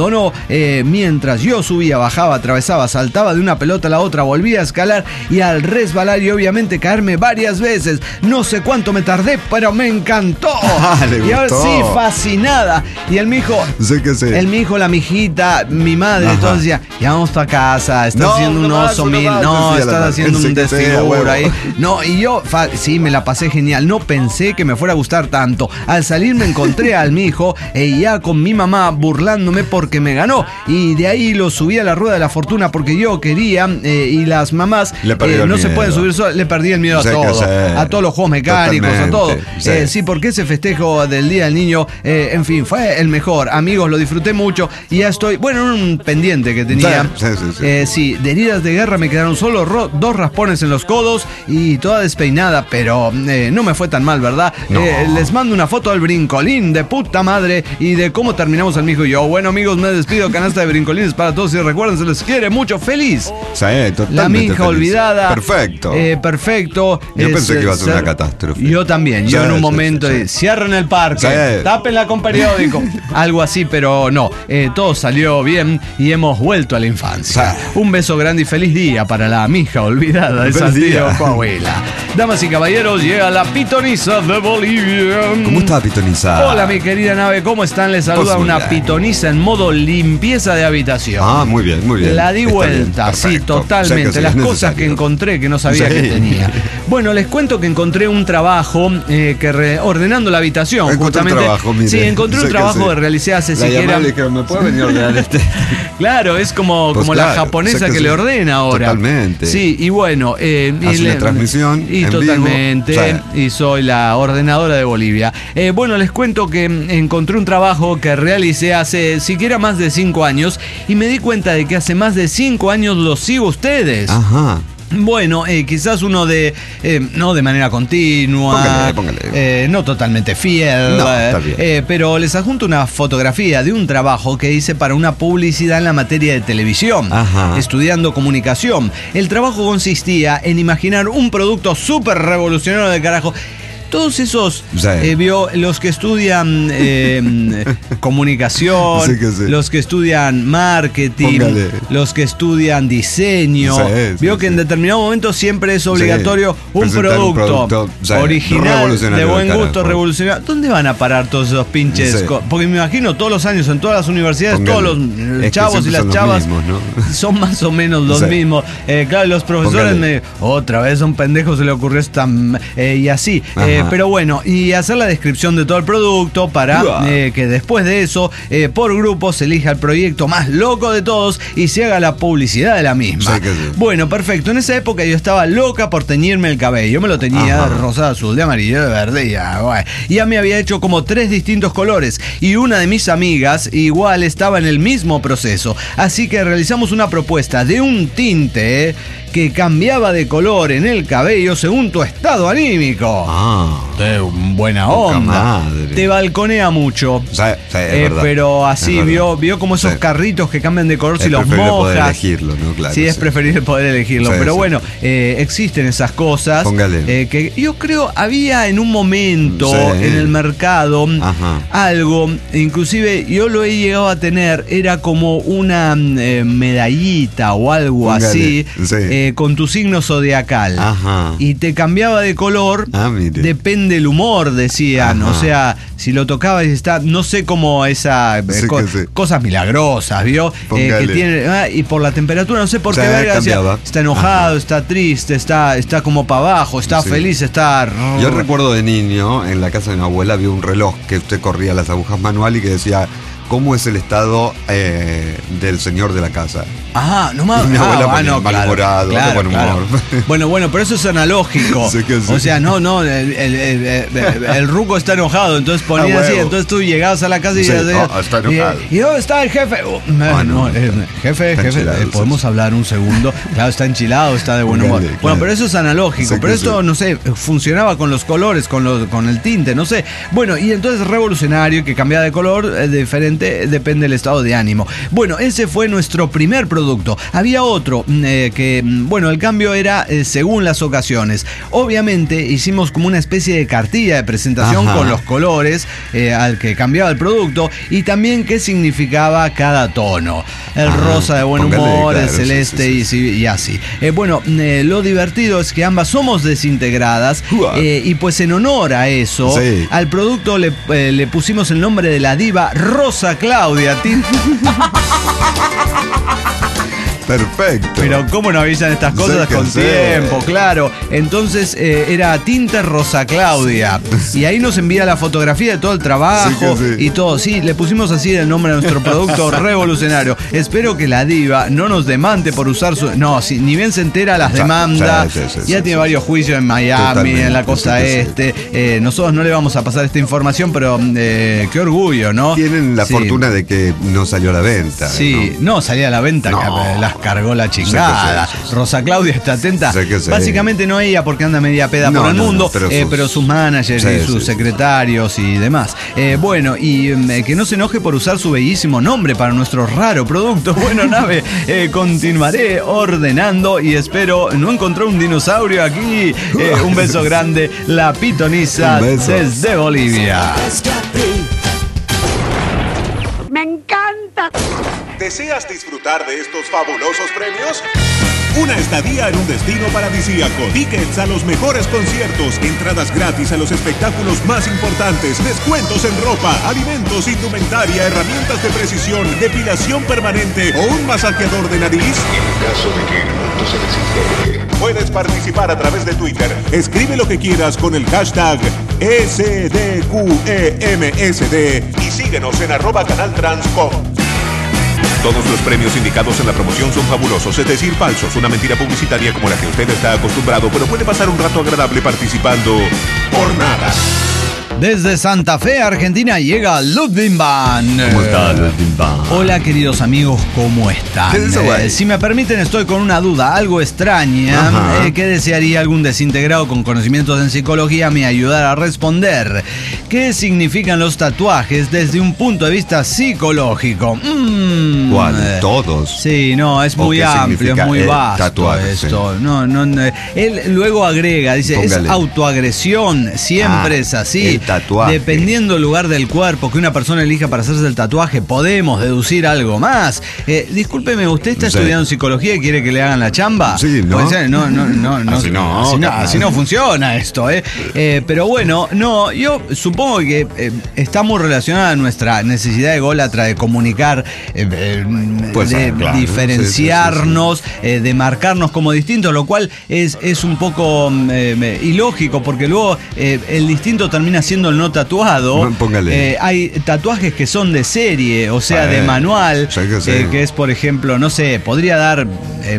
abandonó eh, mientras yo subía, bajaba, atravesaba, saltaba de una pelota a la otra, volvía a escalar y al resbalar y obviamente caerme varias veces. No sé cuánto me tardé, pero me encantó. Ah, le y ahora gustó. sí, fascinada. Y el mijo, Sé que sé. el mijo, la mijita, mi madre, Ajá. entonces decía, ya vamos para casa, estás No, haciendo un uno más, oso uno mil, más, no, decía la estás madre. haciendo Sé un que sea, desfiguro huevo. ahí. No, y yo, fa- sí, me la pasé genial. No pensé que me fuera a gustar tanto. Al salir me encontré al mijo y ya con mi mamá burlándome porque me ganó. Y de ahí lo subí a la rueda de la fortuna porque yo quería eh, y las mamás Le perdió eh, el no se miedo. pueden subir solas. Le perdí el miedo Sé a que todo. sé. A todos los juegos mecánicos, a todo. Totalmente, sí. Eh, sí, porque ese festejo del Día del Niño, eh, en fin, fue el mejor. Amigos, lo disfruté mucho y ya estoy, bueno, un pendiente que tenía. Sí, sí, sí, sí. Eh, sí, de heridas de guerra me quedaron solo ro- dos raspones en los codos y toda despeinada, pero eh, no me fue tan mal, ¿verdad? No. Eh, les mando una foto del brincolín de puta madre y de cómo terminamos el mijo y yo. Bueno, amigos, me despido. Canasta de brincolines para todos y recuerden, se les quiere mucho. Feliz. Sí, totalmente La mija feliz. olvidada. Perfecto. Eh, perfecto. Yo Es, pensé que iba a ser ser- una catástrofe. Yo también. Sí, Yo en un sí, momento sí, sí. de, cierren el parque, Sí. tápenla con periódico. Algo así, pero no. Eh, todo salió bien y hemos vuelto a la infancia. Sí. Un beso grande y feliz día para la mija olvidada de Feliz Santiago día. Coahuila. Damas y caballeros, llega la pitoniza de Bolivia. ¿Cómo está pitoniza? Hola, mi querida nave, ¿cómo están? Les saluda Pues muy una bien. pitoniza en modo limpieza de habitación. Ah, muy bien, muy bien. La di Está vuelta, bien, sí, perfecto. totalmente. Sé que sí, Las es cosas que necesario. encontré que no sabía Sí. que tenía. Bueno, les cuento que encontré un trabajo eh, que re- ordenando la habitación, Encontré un justamente. trabajo, mire. sí, encontré Sé un que trabajo sí. que realicé hace La siquiera. llamé y le dijeron, ¿me puede venir a ordenar este? Claro, es como, Pues como claro, la japonesa sé que, que le sí. ordena ahora. Totalmente. Sí, y bueno. Eh, y Hace le- una transmisión Y en totalmente. vivo. Sí. Y soy la ordenadora de Bolivia. Eh, bueno, les cuento que mm, encontré un trabajo que realicé hace siquiera más de cinco años y me di cuenta de que hace más de cinco años los sigo a ustedes. Ajá. Bueno, eh, quizás uno de, eh, no de manera continua, Póngale, póngale. eh, no totalmente fiel, No, eh, está bien. eh, pero les adjunto una fotografía de un trabajo que hice para una publicidad en la materia de televisión, Ajá. estudiando comunicación. El trabajo consistía en imaginar un producto súper revolucionario de carajo. Todos esos, Sí. eh, vio, los que estudian eh, comunicación, Sí que sí. los que estudian marketing, Póngale. los que estudian diseño, Sí, sí, vio que en sí. determinado momento siempre es obligatorio Sí, un presentar un producto, producto, sí, original, de revolucionario buen del gusto, carajo. revolucionario. ¿Dónde van a parar todos esos pinches? Sí. co- Porque me imagino todos los años en todas las universidades, Póngale. todos los Es que chavos y siempre las son los chavas mismos, ¿no? son más o menos los Sí. mismos. Eh, claro, los profesores Póngale. me otra vez a un pendejo se le ocurrió esta m- eh, y así. Eh, Ajá. pero bueno, y hacer la descripción de todo el producto para Uah. eh, que después de eso, eh, por grupo, se elija el proyecto más loco de todos y se haga la publicidad de la misma. Sí que sí. Bueno, perfecto. En esa época yo estaba loca por teñirme el cabello. Yo me lo tenía Ajá. de rosado, azul, de amarillo, de verde. Y ya, bueno. Y ya me había hecho como tres distintos colores. Y una de mis amigas igual estaba en el mismo proceso. Así que realizamos una propuesta de un tinte eh, que cambiaba de color en el cabello según tu estado anímico. Ah. Eh, buena Poca onda. madre. Te balconea mucho. Sí, sí, es Eh, verdad. pero así Es verdad. vio, vio como esos Sí. carritos que cambian de color si Es los preferible poder mojas. elegirlo, ¿no? Claro, sí, es sí. preferible poder elegirlo. Sí, pero sí. bueno, eh, existen esas cosas. Póngale. eh, que yo creo había en un momento Sí. en el mercado Ajá. algo, inclusive yo lo he llegado a tener, era como una mm, eh, medallita o algo Póngale. así, Sí. eh, con tu signo zodiacal. Ajá. Y te cambiaba de color. Ah, mire. Depende el humor, decían. Ajá. O sea, si lo tocabas y está, no sé cómo esa eh, Sí co- que sí. cosas milagrosas, ¿vio? Eh, que Póngale. tiene, ah, y por la temperatura, no sé por qué Sí, verga, decía, cambiaba. está enojado, Ajá. está triste, está, está como para abajo, está Sí. feliz, está. Yo recuerdo de niño, en la casa de mi abuela había un reloj que usted corría las agujas manual y que decía, ¿cómo es el estado eh, del señor de la casa? Ah, no más. Y mi abuela ah, ponía no, malhumorado, de buen humor. Bueno, bueno, pero eso es analógico. Sí que sí. O sea, no, no, el, el- el- el- el ruco está enojado, entonces ponía Ah, así, huevo. entonces tú llegabas a la casa y Sí, decías, ah, está enojado. ¿Y, ¿y dónde está el jefe? Oh, Ah, no, no, eh, jefe, está jefe, enchilado, eh, sí, podemos sí. hablar un segundo. Claro, está enchilado, está de buen humor. Póngale, Bueno, claro. pero eso es analógico, Sí pero que esto, sí. no sé, funcionaba con los colores, con, los, con el tinte, no sé. Bueno, y entonces revolucionario que cambiaba de color, eh, diferente obviamente depende del estado de ánimo. Bueno, ese fue nuestro primer producto. Había otro eh, que, bueno, el cambio era eh, según las ocasiones. Obviamente hicimos como una especie de cartilla de presentación Ajá. con los colores eh, al que cambiaba el producto y también qué significaba cada tono. El Ajá. rosa de buen Póngale, humor, claro, el celeste sí, sí, sí. Y, y así. Eh, bueno, eh, lo divertido es que ambas somos desintegradas eh, y pues en honor a eso, sí. al producto le, eh, le pusimos el nombre de la diva Rosa Claudia. Perfecto. Pero cómo no avisan estas cosas con tiempo, claro. Entonces eh, era Tinte Rosa Claudia. Y ahí nos envía la fotografía de todo el trabajo sí sí. y todo. Sí, le pusimos así el nombre a nuestro producto revolucionario. Espero que la diva no nos demande por usar su... No, si, ni bien se entera las demanda. Sí, sí, sí, ya sí, tiene sí, varios sí. juicios en Miami, Totalmente. en la costa sí, este. Sí. Eh, nosotros no le vamos a pasar esta información, pero eh, qué orgullo, ¿no? Tienen la sí. fortuna de que no salió a la venta. Sí, no, no salía a la venta. No. Las cargó la chingada. Sí, sí, sí. Rosa Claudia está atenta. Sí, sí. Básicamente no ella porque anda media peda no, por el no, mundo, no, pero, eh, sus... pero sus managers sí, y sus sí, secretarios sí. y demás. Eh, bueno, y eh, que no se enoje por usar su bellísimo nombre para nuestro raro producto. Bueno, nave, eh, continuaré ordenando y espero no encontrar un dinosaurio aquí. Eh, un beso grande, la pitoniza desde Bolivia. ¡Me encanta! ¿Deseas disfrutar de estos fabulosos premios? Una estadía en un destino paradisíaco, tickets a los mejores conciertos, entradas gratis a los espectáculos más importantes, descuentos en ropa, alimentos, indumentaria, herramientas de precisión, depilación permanente o un masajeador de nariz. En caso de que el mundo se desintegre, puedes participar a través de Twitter. Escribe lo que quieras con el hashtag S D Q E M S D y síguenos en arroba canaltrans.com. Todos los premios indicados en la promoción son fabulosos, es decir, falsos, una mentira publicitaria como la que usted está acostumbrado, pero puede pasar un rato agradable participando por nada. Desde Santa Fe, Argentina, llega Ludwig Van. ¿Cómo está Ludwig Van? Hola, queridos amigos, ¿cómo están? Eh, si me permiten, estoy con una duda algo extraña eh, que desearía algún desintegrado con conocimientos en psicología me ayudara a responder. ¿Qué significan los tatuajes desde un punto de vista psicológico? Mm, ¿Cuál? ¿Todos? Sí, no, es muy amplio, es muy vasto tatuaje, esto. Sí. No, no, no, él luego agrega, dice, Póngale. es autoagresión, siempre ah, es así. Tatuaje. Dependiendo del lugar del cuerpo que una persona elija para hacerse el tatuaje, podemos deducir algo más. Eh, discúlpeme, ¿usted está sí. estudiando psicología y quiere que le hagan la chamba? Sí, ¿no? Pues, no, no, no, no, así no, así no, así no funciona esto, ¿eh? eh pero bueno, no, yo supongo que eh, está muy relacionada a nuestra necesidad de ególatra de comunicar, eh, eh, pues, de ah, claro. diferenciarnos, sí, sí, sí, sí. Eh, de marcarnos como distintos, lo cual es, es un poco eh, ilógico, porque luego eh, el distinto termina siendo el no tatuado. Eh, hay tatuajes que son de serie, o sea, eh, de manual, que, sí. eh, que es, por ejemplo, no sé, podría dar... Eh,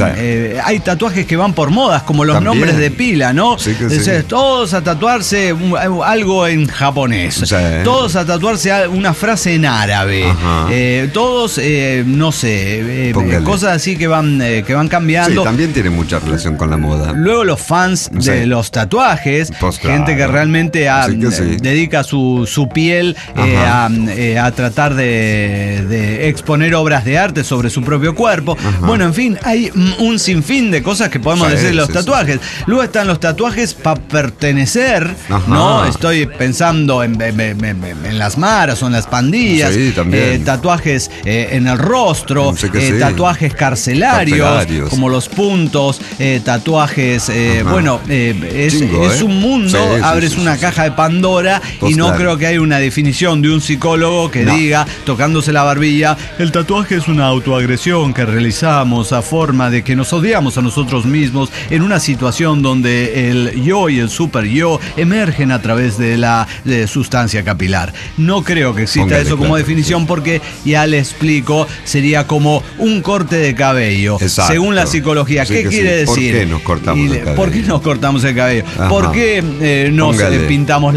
eh, hay tatuajes que van por modas, como los También. nombres de pila, ¿no? Sí que sí. Todos a tatuarse algo en japonés, sí. todos a tatuarse una frase en árabe, eh, todos, eh, no sé, eh, cosas así que van, eh, que van cambiando. Sí, también tiene mucha relación con la moda. Luego los fans sí. de los tatuajes, pues claro. gente que realmente ha... Sí. Sí. dedica su, su piel eh, a, eh, a tratar de, de exponer obras de arte sobre su propio cuerpo. Ajá. Bueno, en fin, hay un sinfín de cosas que podemos sí, decir de los sí, tatuajes. Sí. Luego están los tatuajes para pertenecer, Ajá. ¿no? Estoy pensando en, en, en, en las maras o en las pandillas. Sí, también. Eh, tatuajes eh, en el rostro, sí eh, sí. tatuajes carcelarios, carcelarios, como los puntos, eh, tatuajes, eh, bueno, eh, es, Chingo, es eh. un mundo, sí, abres sí, sí, una sí, caja sí. de Pandora pues y no claro. creo que haya una definición de un psicólogo que no. diga, tocándose la barbilla, el tatuaje es una autoagresión que realizamos a forma de que nos odiamos a nosotros mismos en una situación donde el yo y el super yo emergen a través de la de sustancia capilar. No creo que exista Póngale, eso como claro, definición sí. porque, ya le explico, sería como un corte de cabello. Exacto. Según la psicología, sí, ¿qué quiere sí. decir? ¿Por qué nos cortamos y, el cabello? ¿Por qué nos cortamos el cabello? Ajá. ¿Por qué eh, nos eh, pintamos la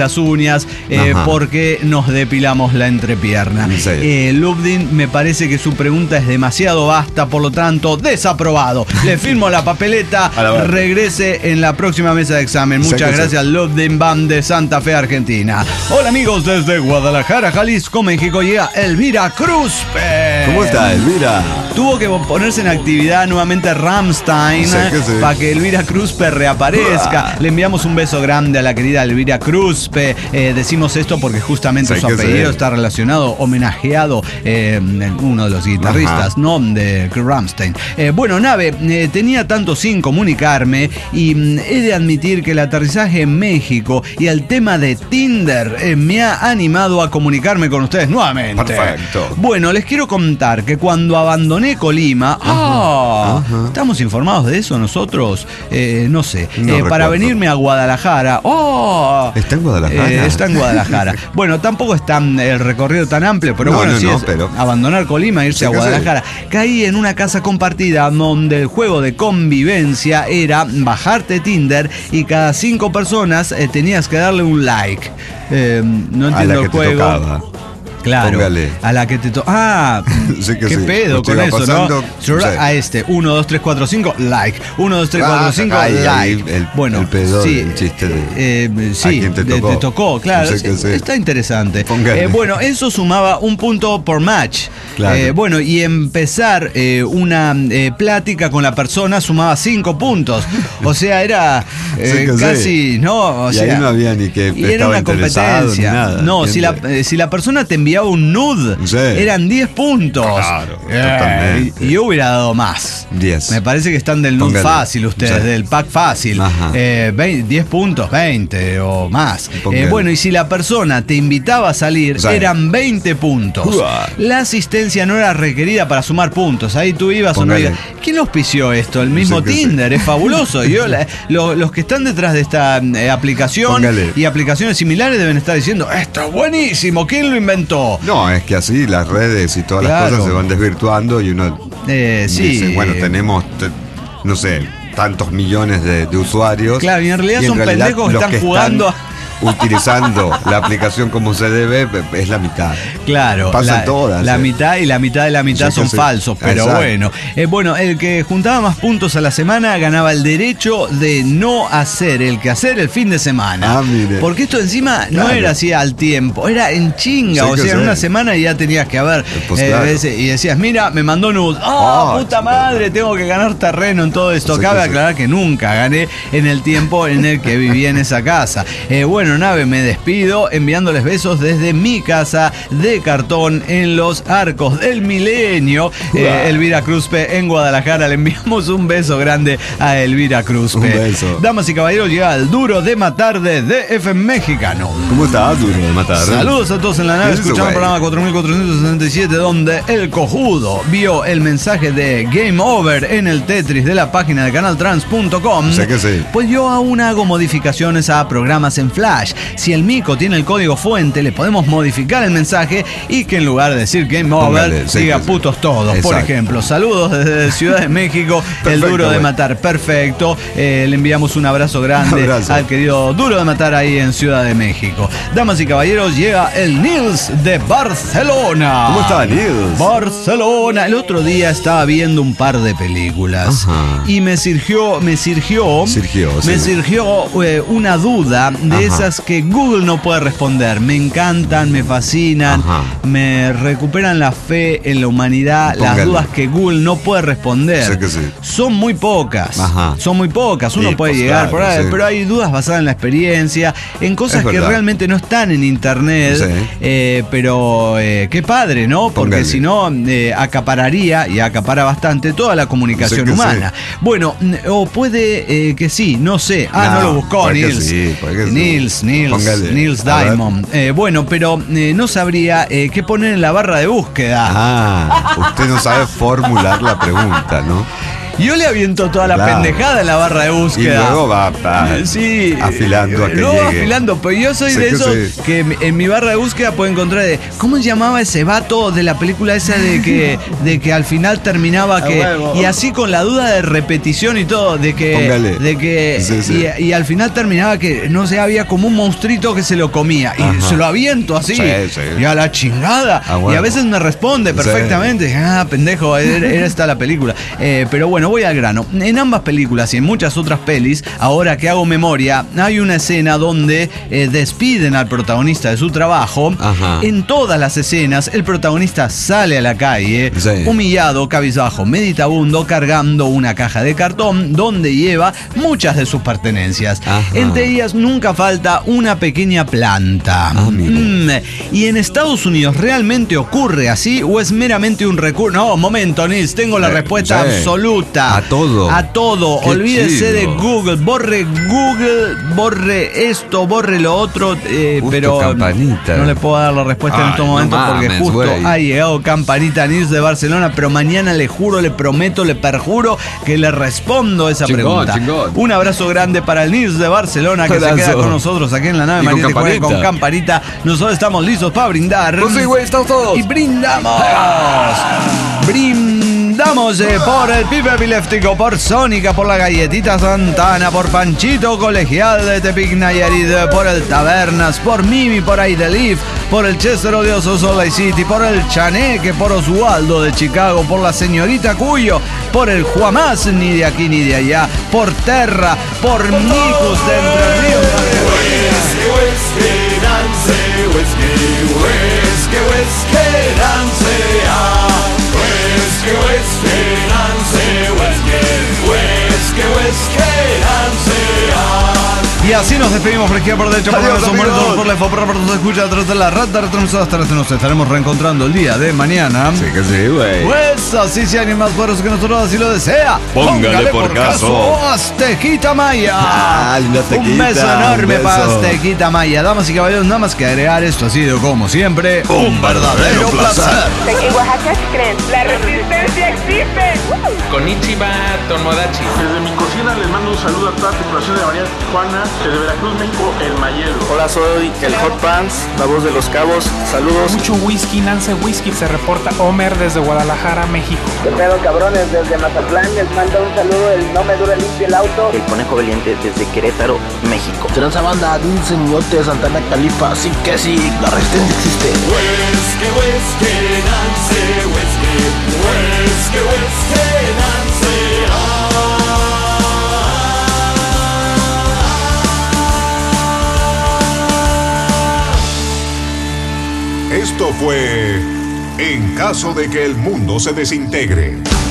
las uñas, eh, porque nos depilamos la entrepierna. Eh, Lubdin, me parece que su pregunta es demasiado vasta, por lo tanto, desaprobado. Le firmo la papeleta, regrese en la próxima mesa de examen. Muchas gracias, Lubdin Bam de Santa Fe, Argentina. Hola amigos, desde Guadalajara, Jalisco, México, llega Elvira Cruzpe. ¿Cómo está, Elvira? Tuvo que ponerse en actividad nuevamente Rammstein sí, sí. para que Elvira Cruzpe reaparezca. Le enviamos un beso grande a la querida Elvira Cruzpe. Eh, decimos esto porque justamente sí, su apellido sí. está relacionado, homenajeado eh, uno de los guitarristas, Ajá. ¿no? De Rammstein. Eh, bueno, Nave, eh, tenía tanto sin comunicarme y mm, he de admitir que el aterrizaje en México y el tema de Tinder eh, me ha animado a comunicarme con ustedes nuevamente. Perfecto. Bueno, les quiero contar que cuando abandoné Colima, Ajá. Ah, Ajá. ¿estamos informados de eso nosotros? Eh, no sé. No eh, para venirme a Guadalajara. Oh, ¿Está en Guadalajara? Eh, está en Guadalajara. Bueno, tampoco es tan, el recorrido tan amplio, pero no, bueno, no, sí no, es pero... abandonar Colima e irse sí, a Guadalajara. Sí. Caí en una casa compartida donde el juego de convivencia era bajarte Tinder y cada cinco personas eh, tenías que darle un like. Eh, no entiendo a la que el juego. Te tocaba. Claro, Póngale. a la que te toca. Ah, sí que qué sí. pedo Usted con eso, pasando, ¿no? Sí. A este, uno, dos, tres, cuatro, cinco, like. uno, dos, tres, cuatro, cinco, ay, like. Ay, el, bueno, el pedo sí, del chiste de. Eh, sí, ¿a quién te tocó? Te, te tocó, claro. No sé sí, está interesante. Eh, bueno, eso sumaba un punto por match. Claro. Eh, bueno, y empezar eh, una eh, plática con la persona sumaba cinco puntos. O sea, era eh, sí casi, sí. ¿no? O y sea, ahí no había ni que y era una competencia. Ni nada, no, si la, eh, si la persona te enviaba un nude, sí. eran diez puntos. Claro, eh, totalmente. Y yo hubiera dado más. diez. Me parece que están del nude fácil ustedes, sí. del pack fácil. Eh, veinte, diez puntos, veinte o más. Eh, bueno, y si la persona te invitaba a salir, sí. eran veinte puntos. Uah. La asistencia no era requerida para sumar puntos. Ahí tú ibas Póngale. o no ibas. ¿Quién auspició esto? El mismo sí Tinder. Sí. Es fabuloso. Yo, la, lo, los que están detrás de esta eh, aplicación Póngale. y aplicaciones similares deben estar diciendo, esto es buenísimo. ¿Quién lo inventó? No, es que así las redes y todas claro. las cosas se van desvirtuando y uno eh, sí. dice, bueno, tenemos, te, no sé, tantos millones de, de usuarios. Claro, y en realidad y en son realidad pendejos que están que jugando están utilizando la aplicación como se debe, es la mitad. Claro. Pasan la, todas. La eh. mitad y la mitad de la mitad sí, son sí. falsos, pero Exacto. bueno. Eh, bueno, el que juntaba más puntos a la semana ganaba el derecho de no hacer el quehacer el fin de semana. Ah, mire. Porque esto encima claro. no era así al tiempo, era en chinga. Sí, o sea, en sé. una semana ya tenías que haber. Pues eh, claro. ese, y decías, mira, me mandó nude. ¡Oh, oh puta chico. madre! Tengo que ganar terreno en todo esto. Sí, Cabe sí, aclarar sí. que nunca gané en el tiempo en el que vivía en esa casa. Eh, bueno, Nave, me despido enviándoles besos desde mi casa de cartón en los Arcos del Milenio. Eh, Elvira Cruzpe en Guadalajara. Le enviamos un beso grande a Elvira Cruzpe. Un beso. Damas y caballeros, llega el Duro de Matar de D F Mexicano. ¿Cómo está, Duro de Matar? Saludos a todos en la nave, escuchando el programa cuatro mil cuatrocientos sesenta y siete, donde el cojudo vio el mensaje de Game Over en el Tetris de la página de canal trans punto com. Sé que sí. Pues yo aún hago modificaciones a programas en Flash. Si el Mico tiene el código fuente, le podemos modificar el mensaje y que en lugar de decir Game Over, Póngale, sí, diga sí, putos todos. Exacto. Por ejemplo, saludos desde Ciudad de México, Perfecto, el Duro de Matar. Perfecto. Eh, le enviamos un abrazo grande un abrazo. al querido Duro de Matar ahí en Ciudad de México. Damas y caballeros, llega el Nils de Barcelona. ¿Cómo está, Nils? Barcelona. El otro día estaba viendo un par de películas Ajá. y me surgió, me surgió, surgió me sí. surgió eh, una duda de Ajá. esas que Google no puede responder. Me encantan, me fascinan, Ajá. me recuperan la fe en la humanidad. Póngale. Las dudas que Google no puede responder sé que sí. son muy pocas. Ajá. Son muy pocas. Uno sí, puede pues llegar claro, por ahí, sí. pero hay dudas basadas en la experiencia, en cosas que realmente no están en internet. Sí. Eh, pero eh, qué padre, ¿no? Porque si no, eh, acapararía, y acapara bastante, toda la comunicación humana. Sí. Bueno, o puede eh, que sí, no sé. Ah, no, no lo buscó Nils. Sí, Nils, sí. Nils, Póngale. Nils Diamond. Eh, bueno, pero eh, no sabría eh, qué poner en la barra de búsqueda. Ah, usted no sabe formular la pregunta, ¿no? yo le aviento toda la Claro. pendejada en la barra de Y búsqueda. luego va, va Sí, afilando a que no, llegue. afilando, pero yo soy Sí, de que esos sí. que en- en mi barra de búsqueda puedo encontrar de ¿cómo se llamaba ese vato de la película esa de que de que al final terminaba que huevo. y así con la duda de repetición y todo de que Póngale. de que Sí, sí. Y, y al final terminaba que no sé, había como un monstruito que se lo comía y Ajá. se lo aviento así Sí, sí. y a la chingada Ah, bueno. y a veces me responde perfectamente. Ah, pendejo, era, era esta la película. Eh, pero bueno, voy al grano. En ambas películas y en muchas otras pelis, ahora que hago memoria, hay una escena donde eh, despiden al protagonista de su trabajo. Ajá. En todas las escenas, el protagonista sale a la calle, Sí. humillado, cabizbajo, meditabundo, cargando una caja de cartón donde lleva muchas de sus pertenencias. Ajá. Entre ellas nunca falta una pequeña planta. Ah, mire. Mm, ¿Y en Estados Unidos realmente ocurre así o es meramente un recurso? No, momento, Nils, tengo la Eh, respuesta sí. absoluta. A todo. A todo. Qué Olvídese chido. de Google. Borre Google, borre esto, borre lo otro. eh, Justo pero Campanita. no le puedo dar la respuesta en Ay, estos no momentos porque mames, justo güey. ha llegado Campanita Nils de Barcelona. Pero mañana le juro, le prometo, le perjuro que le respondo esa Chingón, pregunta. chingón. Un abrazo grande para el Nils de Barcelona que se Abrazo. queda con nosotros aquí en la nave Y con María de Juárez con Campanita. Campanita. Nosotros estamos listos para brindar. Pues sí, güey, estamos todos. Y brindamos. Brindamos eh, por el pibe epiléptico, por Sónica, por la galletita Santana, por Panchito Colegial de Tepic Nayarit, por el Tabernas, por Mimi, por Aidelif, por el Chester Odioso Salt Lake City, por el Chaneque, por Oswaldo de Chicago, por la señorita Cuyo, por el Juamás, ni de aquí ni de allá, por Terra, por Nicus de Entre Ríos. Y así nos despedimos por izquierda, por derecha, por Adiós, derecha, amigos. por la por por nos escucha a través de la rata retransmisora. Hasta nos estaremos reencontrando el día de mañana. Sí que sí, güey. Pues así sea ni más poderoso que nosotros así lo desea. Póngale por caso. Aztequita Maya. Ah, linda Un Aztequita, beso un enorme beso. para Aztequita Maya. Damas y caballeros, nada más que agregar, esto ha sido como siempre Un verdadero placer. En Oaxaca, ¿qué creen? La resistencia existe. Konnichiwa, Tomodachi. Desde mi cocina les mando un saludo a toda la tripulación de la Bahía de Tijuana, desde Veracruz, México, El Mayelo. Hola, soy el Hot Pants, la voz de Los Cabos. Saludos. Mucho whisky, Nance Whisky. Se reporta Homer desde Guadalajara, México. ¿Qué pedo, cabrones? Desde Mazatlán les manda un saludo el No Me Dura Limpio el Auto. El Conejo Valiente desde Querétaro, México. Transa banda, un señote de Santana Califa, así que sí, la resistencia existe. Whisky, whisky, Nance Whisky. Whisky, whisky, Nance. Esto fue En caso de que el mundo se desintegre.